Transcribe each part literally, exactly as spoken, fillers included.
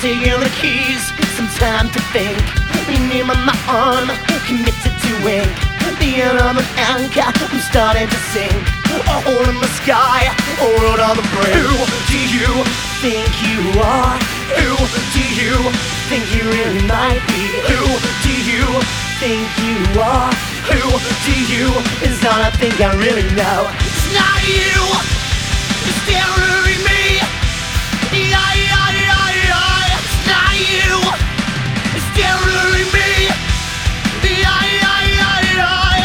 taking the keys, some time to think. Rename my arm, committed to ink. The end of an anchor, I'm starting to sink. A hole in the sky, a road on the brink. Who do you think you are? Who do you think you really might be? Who do you think you are? Who do you is all I think I really know. It's not you, it's staring me. Yeah, yeah, yeah, yeah. It's not you, it's staring me. Yeah, yeah, yeah, yeah.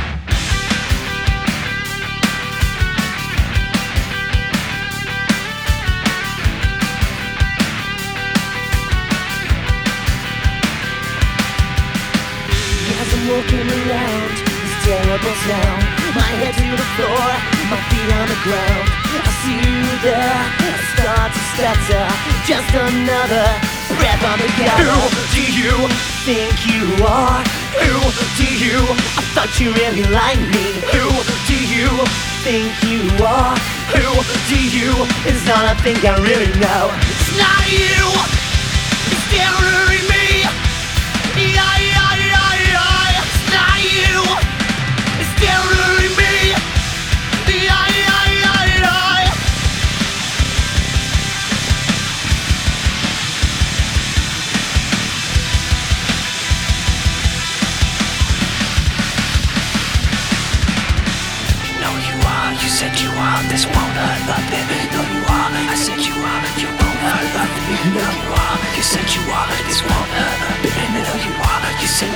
As I'm walking around this terrible town, my head to the floor, my feet on the ground. I see you there, I start to stutter. Just another breath on the gas. Who do you think you are? Who do you? I thought you really liked me. Who do you think you are? Who do you? Is all I think I really know. It's not you, it's staring me. Yeah, yeah, yeah, yeah. It's not you, it's staring me. Yeah, yeah, yeah, yeah. No, you are, you said you are, this won't hurt a bit. No, you are, I said you are, you won't hurt a bit. No, you are, you said you are, this won't hurt a bit. No, you are, you said